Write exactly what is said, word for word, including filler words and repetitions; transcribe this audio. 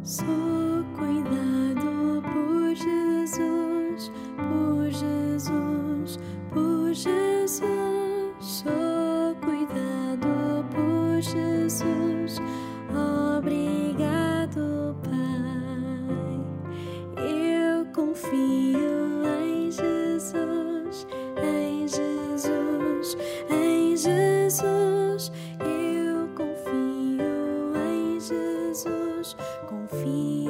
Sou cuidado por Jesus, por Jesus, por Jesus. Sou cuidado por Jesus. Obrigado, Pai. Eu confio em Jesus, em Jesus, em Jesus. Eu confio em Jesus. Confio